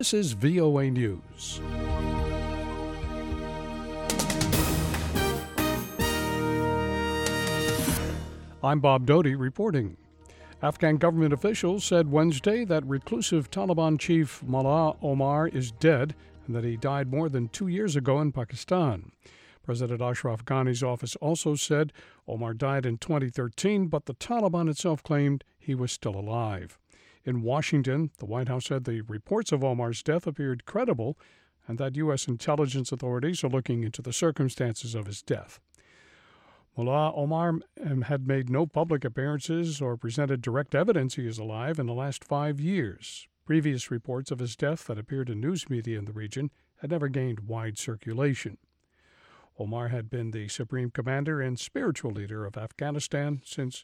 This is VOA News. I'm Bob Doty reporting. Afghan government officials said Wednesday that reclusive Taliban chief Mullah Omar is dead and that he died more than 2 years ago in Pakistan. President Ashraf Ghani's office also said Omar died in 2013, but the Taliban itself claimed he was still alive. In Washington, the White House said the reports of Omar's death appeared credible and that U.S. intelligence authorities are looking into the circumstances of his death. Mullah Omar had made no public appearances or presented direct evidence he is alive in the last 5 years. Previous reports of his death that appeared in news media in the region had never gained wide circulation. Omar had been the supreme commander and spiritual leader of Afghanistan since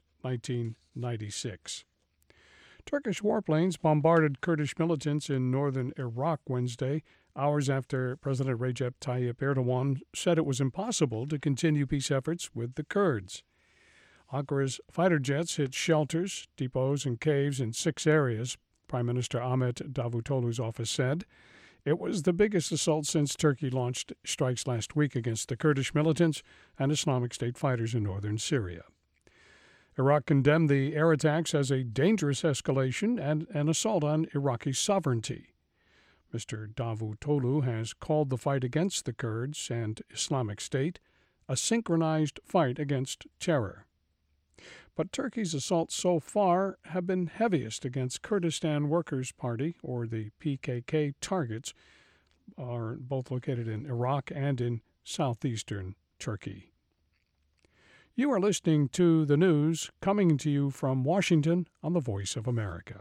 1996. Turkish warplanes bombarded Kurdish militants in northern Iraq Wednesday, hours after President Recep Tayyip Erdogan said it was impossible to continue peace efforts with the Kurds. Ankara's fighter jets hit shelters, depots, and caves in 6 areas, Prime Minister Ahmet Davutoglu's office said. It was the biggest assault since Turkey launched strikes last week against the Kurdish militants and Islamic State fighters in northern Syria. Iraq condemned the air attacks as a dangerous escalation and an assault on Iraqi sovereignty. Mr. Davutoglu has called the fight against the Kurds and Islamic State a synchronized fight against terror. But Turkey's assaults so far have been heaviest against Kurdistan Workers' Party, or the PKK, targets, are both located in Iraq and in southeastern Turkey. You are listening to the news coming to you from Washington on the Voice of America.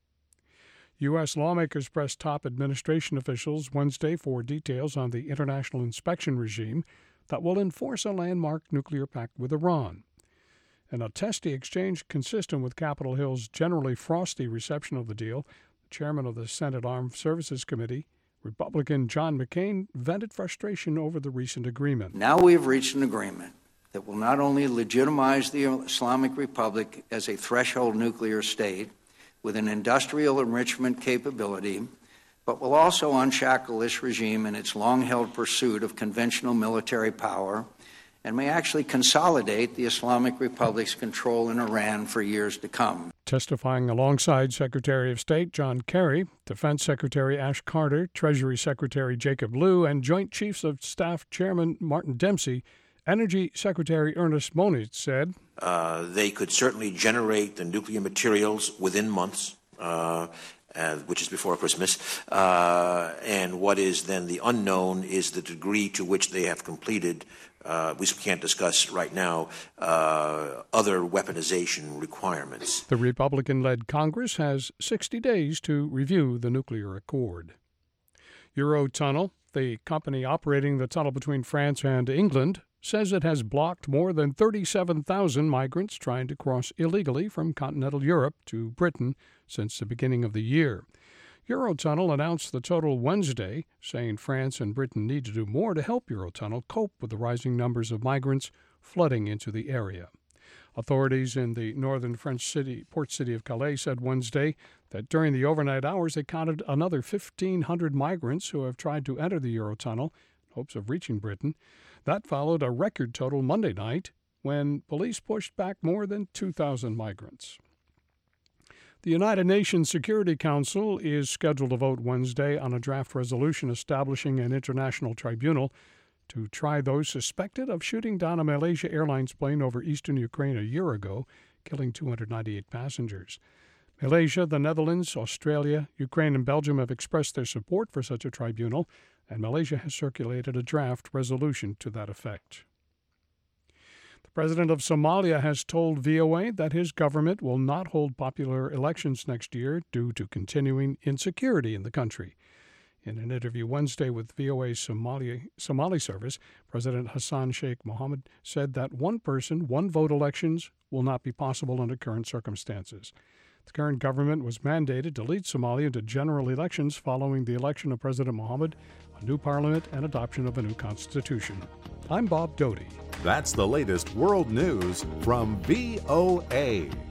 U.S. lawmakers pressed top administration officials Wednesday for details on the international inspection regime that will enforce a landmark nuclear pact with Iran. In a testy exchange consistent with Capitol Hill's generally frosty reception of the deal, the chairman of the Senate Armed Services Committee, Republican John McCain, vented frustration over the recent agreement. Now we have reached an agreement that will not only legitimize the Islamic Republic as a threshold nuclear state with an industrial enrichment capability, but will also unshackle this regime in its long-held pursuit of conventional military power and may actually consolidate the Islamic Republic's control in Iran for years to come. Testifying alongside Secretary of State John Kerry, Defense Secretary Ash Carter, Treasury Secretary Jacob Lew, and Joint Chiefs of Staff Chairman Martin Dempsey, Energy Secretary Ernest Moniz said, they could certainly generate the nuclear materials within months, which is before Christmas. And what is then the unknown is the degree to which they have completed, we can't discuss right now, other weaponization requirements. The Republican-led Congress has 60 days to review the nuclear accord. Eurotunnel, the company operating the tunnel between France and England, says it has blocked more than 37,000 migrants trying to cross illegally from continental Europe to Britain since the beginning of the year. Eurotunnel announced the total Wednesday, saying France and Britain need to do more to help Eurotunnel cope with the rising numbers of migrants flooding into the area. Authorities in the northern French port city of Calais said Wednesday that during the overnight hours they counted another 1,500 migrants who have tried to enter the Eurotunnel in hopes of reaching Britain. That followed a record total Monday night when police pushed back more than 2,000 migrants. The United Nations Security Council is scheduled to vote Wednesday on a draft resolution establishing an international tribunal to try those suspected of shooting down a Malaysia Airlines plane over eastern Ukraine a year ago, killing 298 passengers. Malaysia, the Netherlands, Australia, Ukraine, and Belgium have expressed their support for such a tribunal, and Malaysia has circulated a draft resolution to that effect. The president of Somalia has told VOA that his government will not hold popular elections next year due to continuing insecurity in the country. In an interview Wednesday with VOA's Somali service, President Hassan Sheikh Mohammed said that one person, one vote elections will not be possible under current circumstances. The current government was mandated to lead Somalia into general elections following the election of President Mohammed, a new parliament, and adoption of a new constitution. I'm Bob Doty. That's the latest world news from VOA.